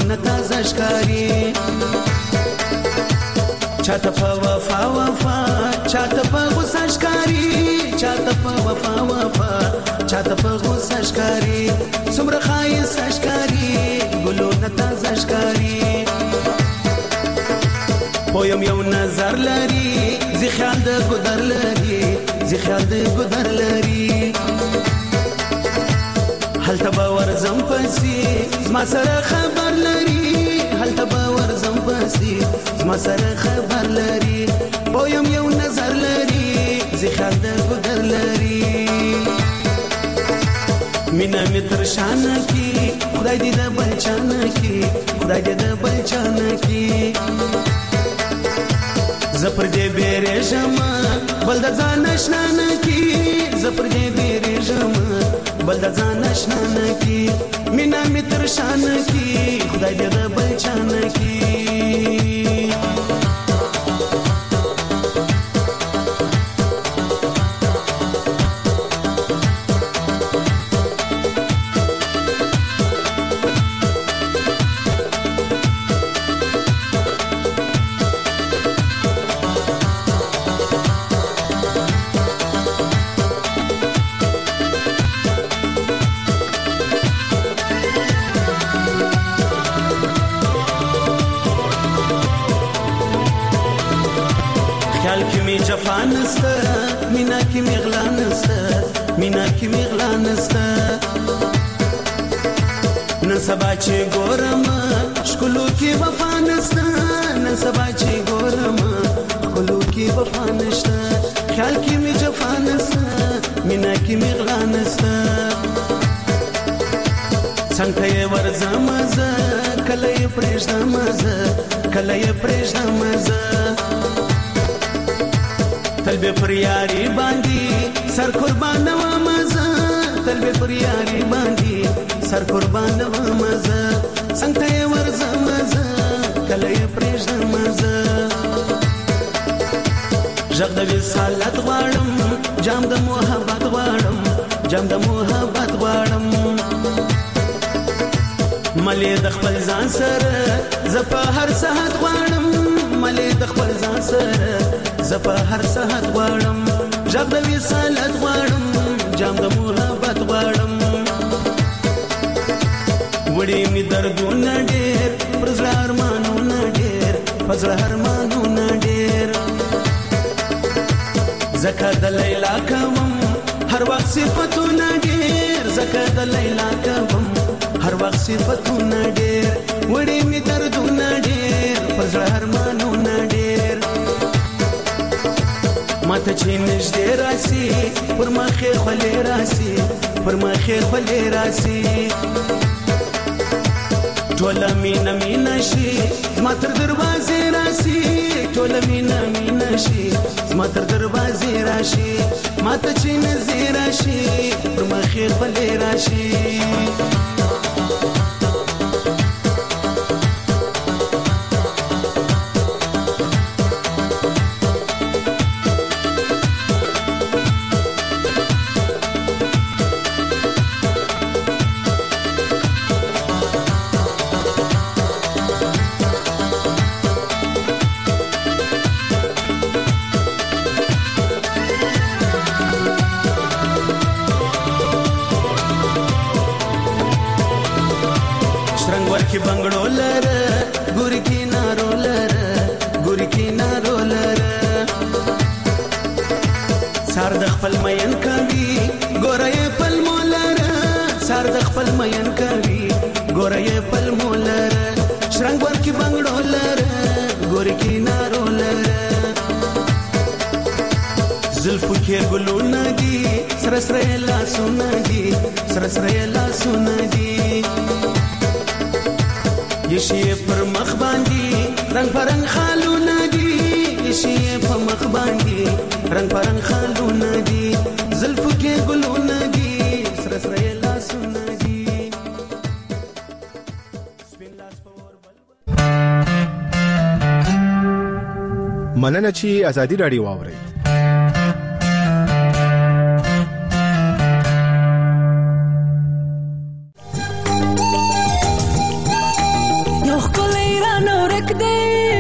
ګلونه تازه ښکاري چاته په وفا وفا چاته په غوسه ښکاري چاته په وفا وفا چاته په غوسه ښکاري څومره ښایسته ښکاري ګلونه تازه ښکاري پویم یو نظر لري زی خیال د ګودر لري زی خیال د ګودر لري هلته به ورځم پسې زما سره خبر لري هلته به ورځم پسې زما سره خبر لري پویم یو نظر لري زی خیال د ګودر لري مینا می تر شانه کی خدای دې د بلچانه کی خدای دې د بلچانه کی زپر دې بیره جما بل د ځان نشنانه کی زپر دې بیره جما بل د ځان نشنانه کی مینا می تر شانه کی خدای دې د بلچانه کی جفا نسته مینا کی میغلا نسته مینا کی میغلا نسته نن سبا چې ګورم شکلو کی وفا نسته نن سبا چې ګورم شکلو کی وفا نسته خیال کی می جفا نسته مینا کی میغلا نسته څنګه یې ورځم زه کله یې پرېږدم زه کله یې پرېږدم زه تل به پر یاري باندې سر قربان و مزه تل به پر یاري باندې سر قربان و مزه څنګه یې ورځم زه کله یې پرېږدم زه ژغ د وصالت غواړم جام د محبت غواړم جام د محبت غواړم ملې د خپل ځان سره زه په هر ساعت غواړم ملې د خپل ځان سره زه په هر ساعت غواړم ژغ د وصالت غواړم جام د محبت غواړم وړي مې دردونه ډېر پر زړه ارمانونه ډېر په زړه ارمانونه ډېر ځکه د لیلا کوم هر وخت صفتونه ډېر ځکه د لیلا کوم هر وخت صفتونه ډېر وړي مې دردونه ډېر پر زړه ارمانونه ډېر ماته چې نږدې راسي پر مخې خولې راسي پر مخې خولې راسي ټوله مینه مینه شي زما تر دروازې راسي ټوله مینه مینه شي زما تر دروازې راشي ماته چې نږدې راشي پر مخې خولې راشي की बंगड़ो लर गुर की नारो लर गुर की नारो लर सार द खपल मयन कवि गोरय पल मोलर सार द खपल मयन कवि गोरय पल मोलर श्रंग वर की बंगड़ो लर गुर की नारो लर जुल्फ के गुलू नदी सरसरेला सुनदी सरसरेला सुनदी یشی پر مخ باندې رنگ پرنګ خالونه دي یشی په مخ باندې رنگ پرنګ خالونه دي زلفو کې ګلونه دي سره سره لاسونه دي مننه چې ازادي رادیو واوري ورک دی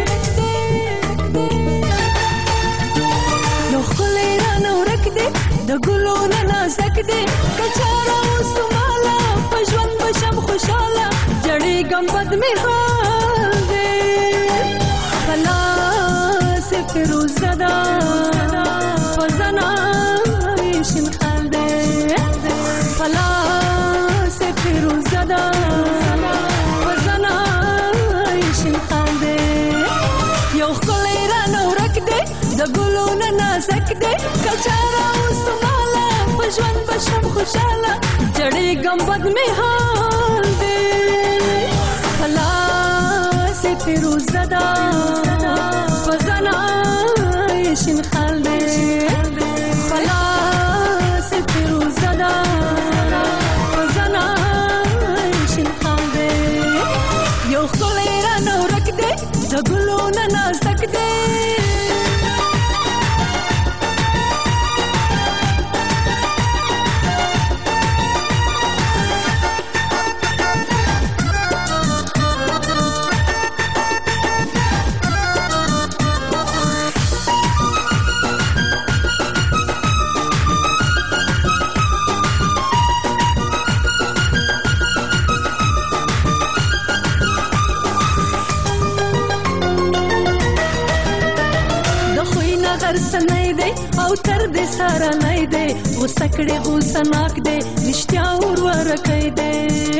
یو ښکلی رانه ورک دی د ګلو نه نازک دی که چاره اوس ماله په ژوند به شم خوشحاله جړېږم بد مې حال دی په لاس یې فیروزه ده په زنه یې شین خال دی په لاس یې فیروزه ده په زنه یې شین خال دی یو ښکلی رانه ورک دی د ګلو نه نازک دی که چاره اوس ماله په ژوند به شم خوشحاله جړېږم بد مې حال دی په لاس یې فیروزه ده په زنه یې شین خال دی په لاس یې فیروزه ده په زنه یې شین خال دی یو ښکلی رانه ورک دی د ګلو نه نازک دی سنای دی او تر دې سارنای دی غوسه کړې غوسه ناک دی رښتیا ورورکی دی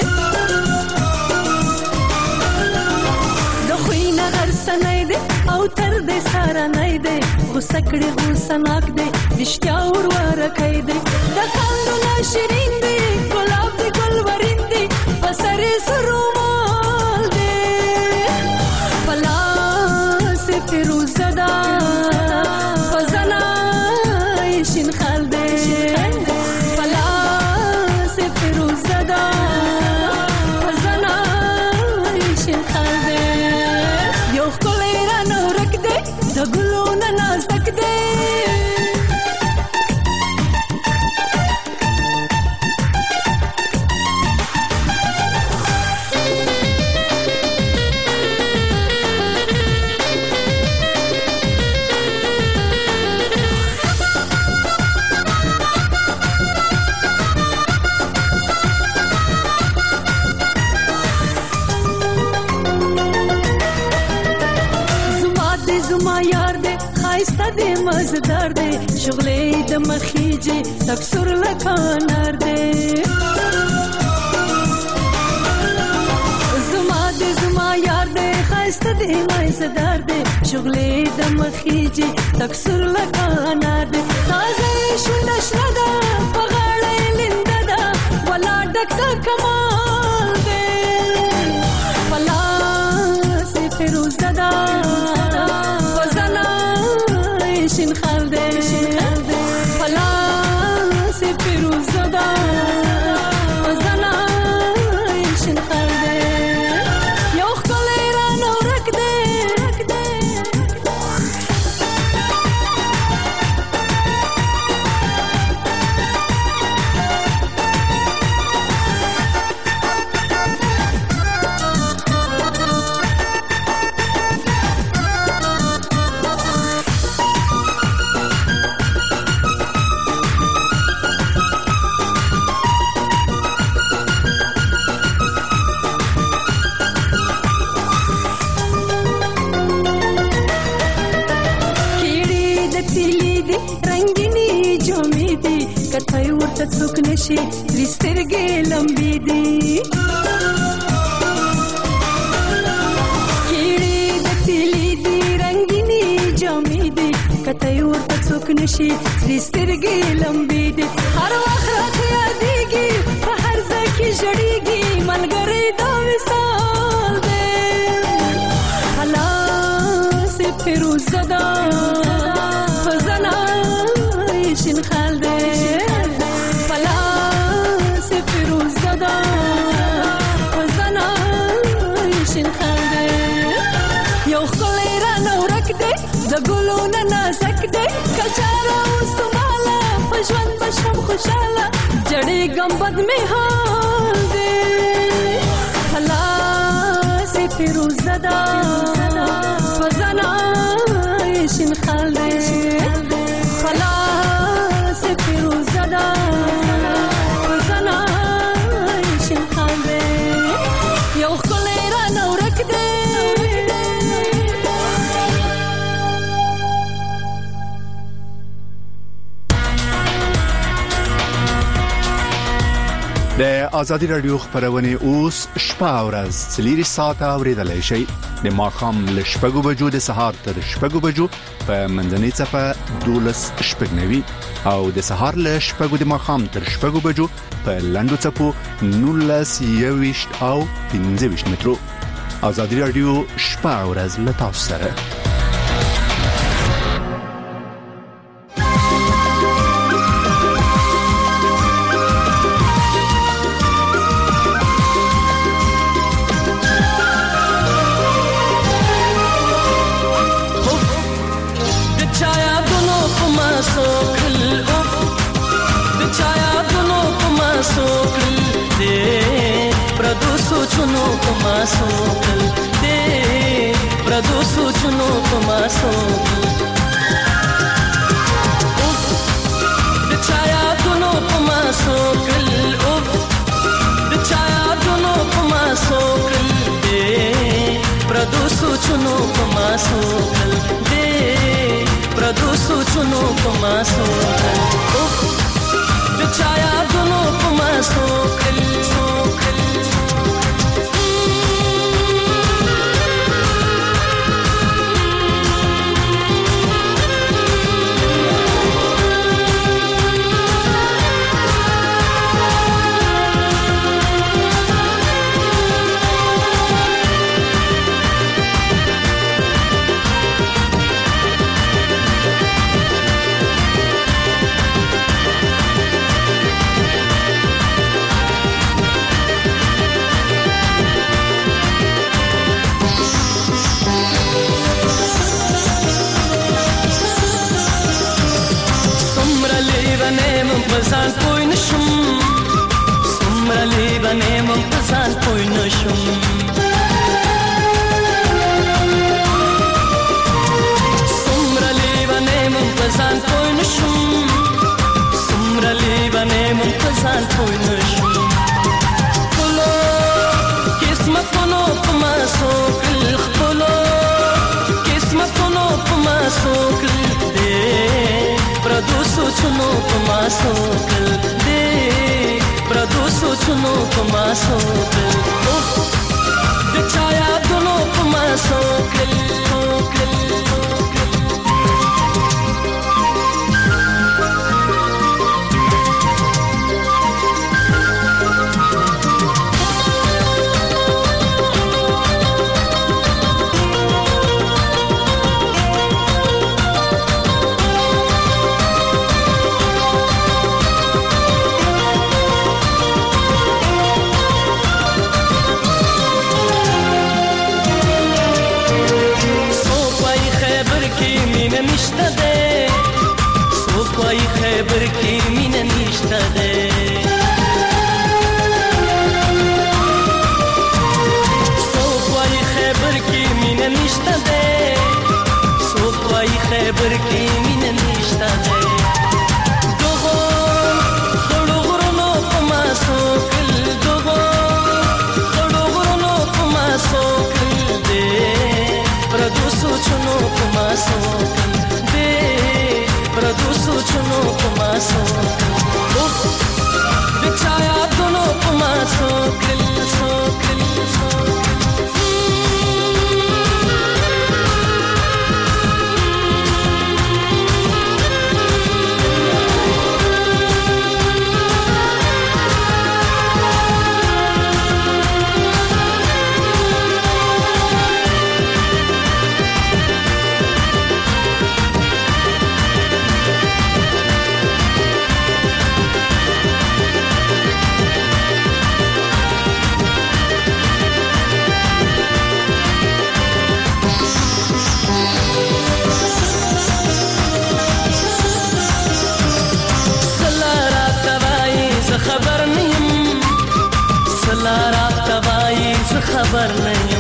د خوی نه غر سنای دی او تر دې سارنای دی غوسه کړې غوسه ناک دی رښتیا ورورکی دی د خندونه شیرین دی ګلاب دی ګلورین دی په سر یې سرومال دی په لاس یې فیروزه ده شین خال دی په لاس یې فیروزه ده په زنه یې شین خال دی یو ښکلی رانه ورک دی د ګلو نه نازک دی زما یار دی ښایسته دی مزدار دی شغلې د مخیجې تکسر لکه انار دی زما یار دی ښایسته دی مزدار دی شغلې د مخیجې تکسر لکه انار دی تازه یې شونډه شنه ده په غاړه یې لنده ده ولا ډک د کمال دی په لاس یې فیروزه ده شین خال دی په لاس یې فیروزه ده په زنه یې شین خال دی یو ښکلی رانه ورک دی کتای ورته څوک نشي سرې سترګې لمبې دي کیړې د تیلې دي رنګینې جامې دي کتای ورته څوک نشي سرې سترګې لمبې دي هر وخت راته یادېږي په هر ځای کې ژړېږي ملګری دا وصال دی په لاس یې فیروزه ده په زنه یې شین خال دی د ګلو نه نازک دی که چاره اوس ماله په ژوند به شم خوشحاله جړېږم بد مې حال دی په لاس یې فیروزه ده ازادي رادیو خبرونه اوس شپه او ورځ 3 ساعته اوریدلای شئ د ماخام له شپږو بجو د سهار تر شپږو بجو په منځنۍ چپه 12 شپږنوي او د سهار له شپږو د ماخام تر شپږو بجو په لندو چپو 19 او 15 مترو. ازادي رادیو شپه او ورځ له تاسو سره. सोचनो कमा सोकल दे प्रदो सोचनो कमा सोकल छाया दोनों कमा सोकल छाया दोनों कमा सोकल दे प्रदो सोचनो कमा सोकल दे प्रदो सोचनो कमा सोकल छाया दोनों कमा सोकल सोकल پزان پوی نشم سمره لیبنیم پزان پوی نشم سمره لیبنیم پزان پوی نشم سمره لیبنیم پزان پوی نشم خلو قسمت کنو پما سوکل خلو قسمت کنو پما سوکل دے प्रदो सोचनो कमा सोकल दे प्रदो सोचनो कमा सोकल छाया दोनों कमा सोकल सोकल सोपाई खैबर की मीन निष्ठा दे सोपाई खैबर की मीन निष्ठा दे सोपाई खैबर की मीन निष्ठा दे दोगो खड़ुगरनो कमा सोकल दोगो खड़ुगरनो कमा सोकल दे प्रदो सोचनो कमा सोकल दे प्रदो सोचनो कमा सोकल बिछाया दोनों कमा सोकल सोकल खबर नहीं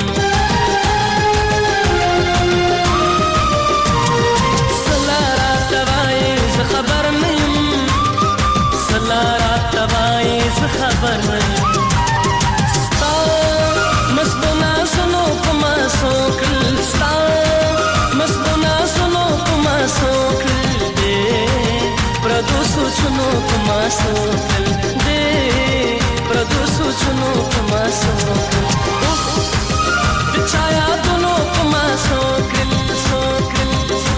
सलारा तवाई खबर नहीं सलारा तवाई खबर नहीं स्ता मस्बना सुनो कमा सोकल स्ता मस्बना सुनो कमा सोकल दे प्रदो सोचनो कमा सोकल दे سو د چا یادونو په ما سو کړل سو کړل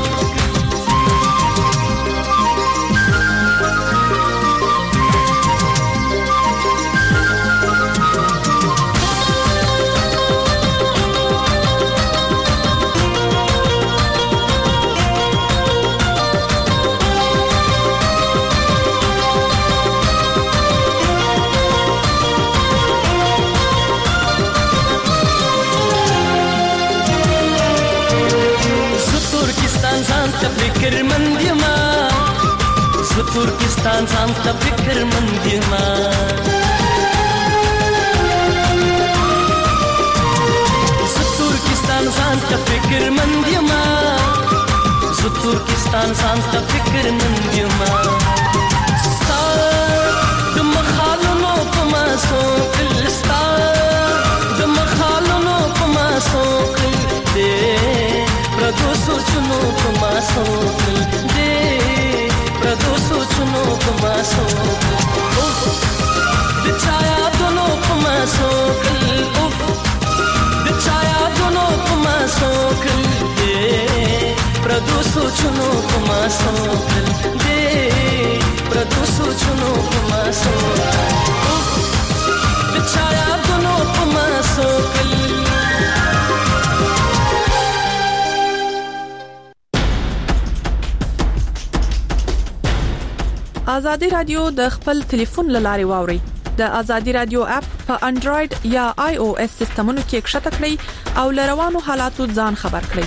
ترکستان ځان ته فکر مند یم زه ترکستان ځان ته فکر مند یم زه ترکستان ځان ته فکر مند یم ستا د مخالونو په ما سوکل ستا د مخالونو په ما سوکل دې پردو سوچونو په ما سوکل دې پردو سوچونو په ما سوکل د چا یادونو په ما سوکل د چا یادونو په ما سوکل دې پردو سوچونو په ما سوکل دې پردو سوچونو په ما سوکل د چا یادونو په ما سوکل آزادی رادیو د خپل ټلیفون لارې واوري د آزادی رادیو اپ په انډراید یا آی او اس سیستمونو کې ښکته کړئ او لروانو حالاتو ځان خبر کړئ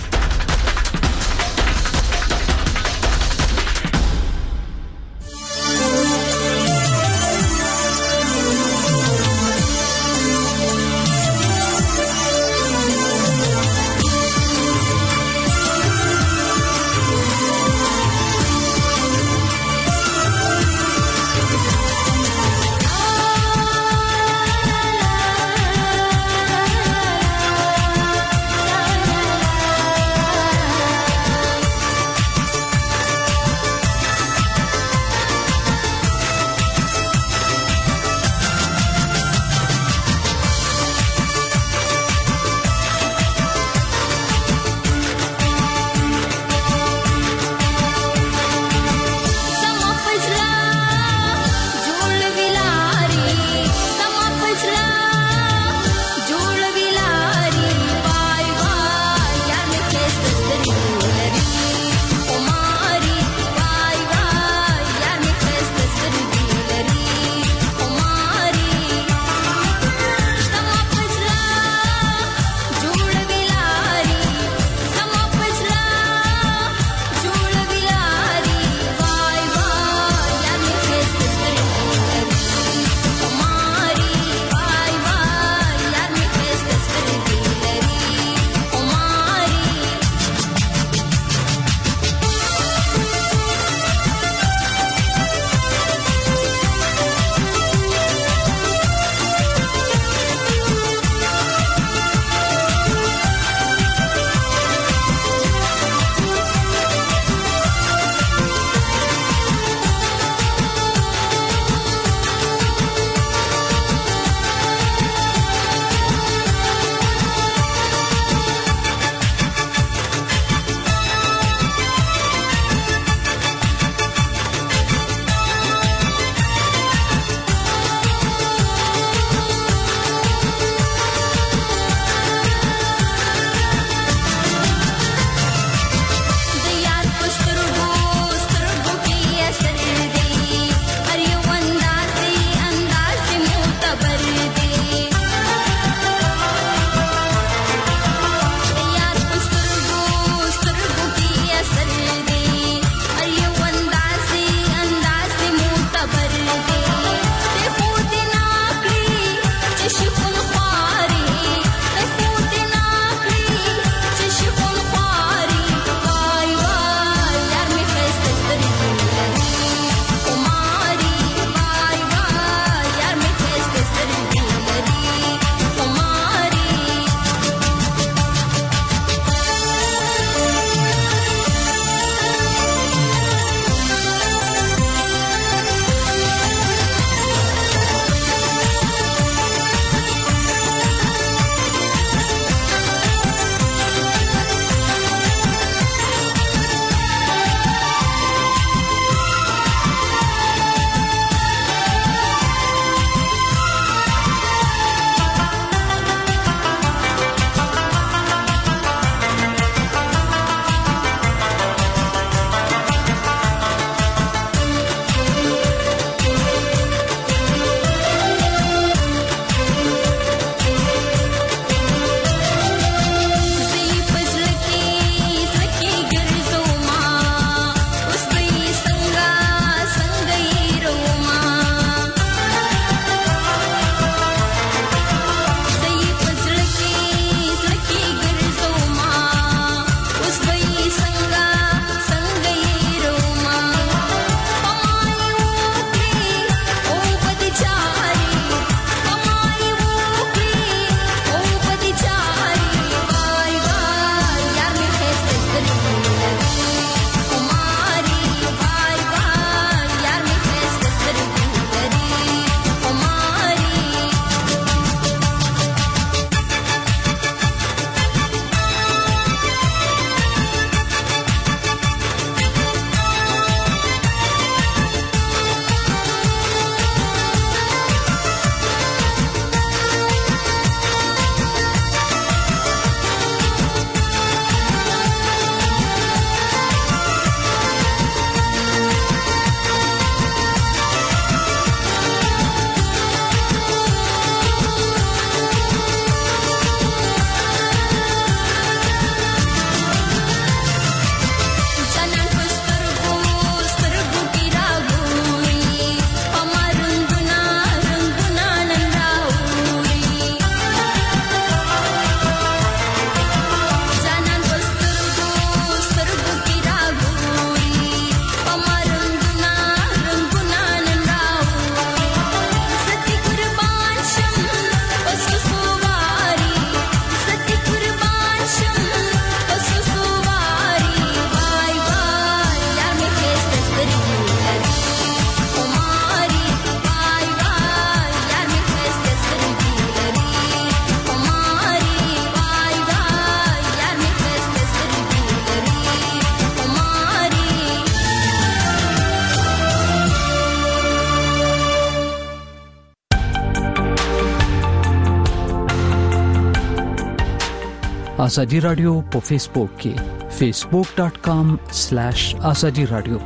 ازادي رادیو په فیسبوک کې facebook.com/azadi radio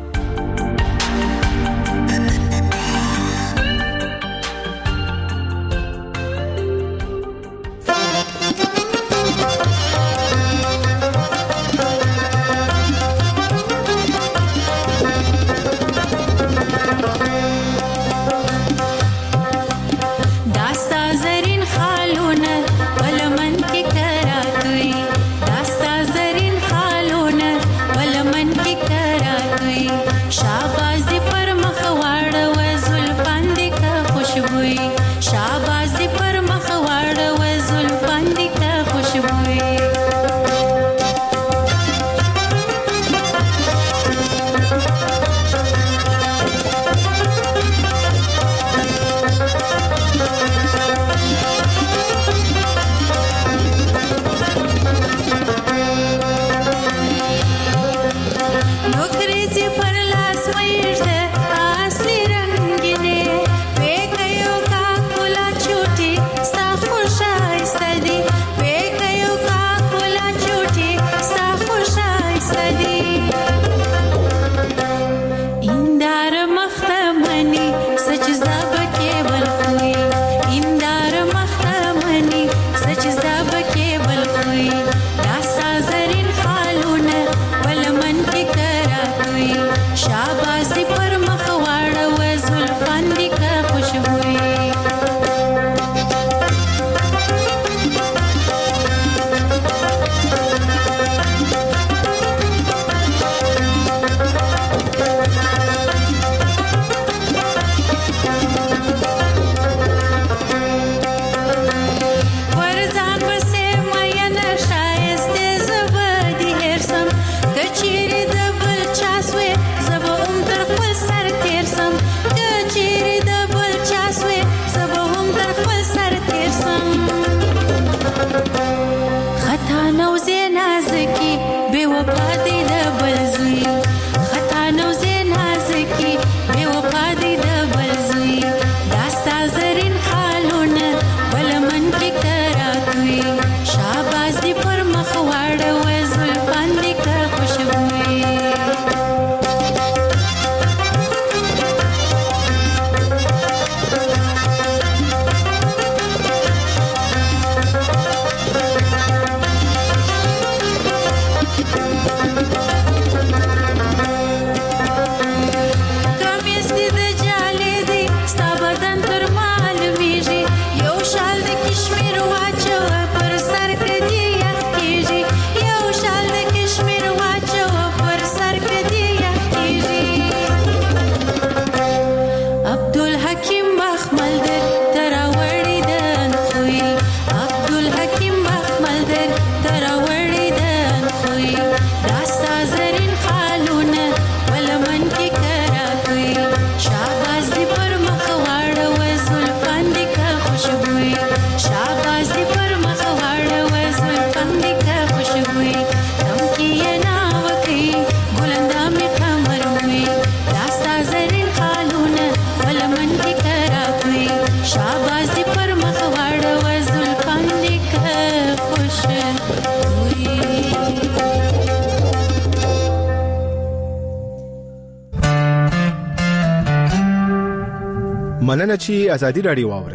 مننه چې ازادي رادیو واوري.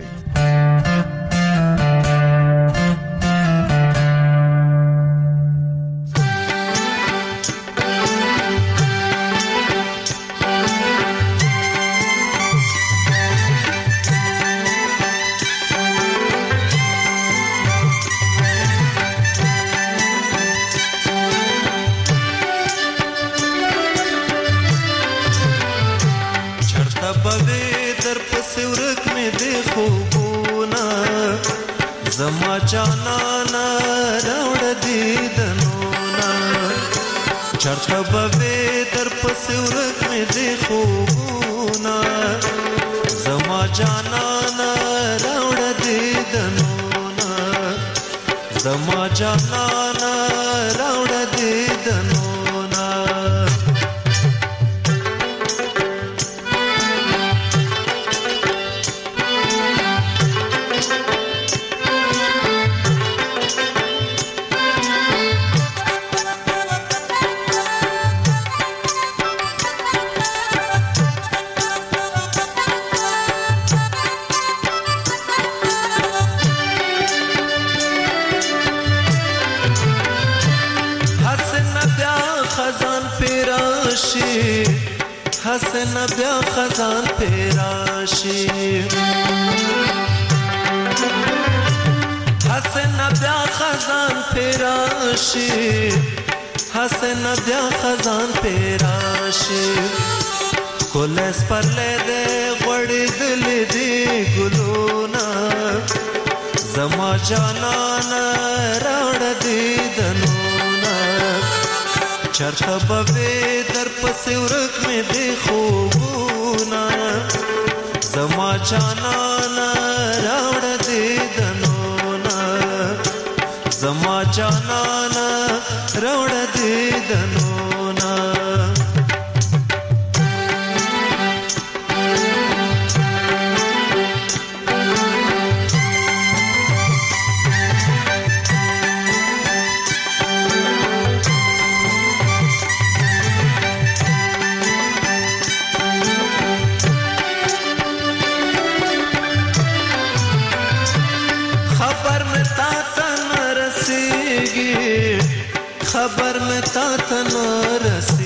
زما جانانا راوړ دې دنونا چرته به در پسې ورک مې دې خوبونا زما جانانا راوړ دې دنونا زما جانانا راوړ دې دنونا خزان پیراشي حسن بیا خزان پیراشي حسن بیا خزان پیراشي حسن بیا خزان پیراشي کولس پر لده غړې دل دی ګلونا زما جانان راوړ دی دنونا چرته به در پسې ورک مې دی خوبونا زما جانان راوړ دی دنونا زما جانان راوړ دی دنونا खबर में ता तन रसी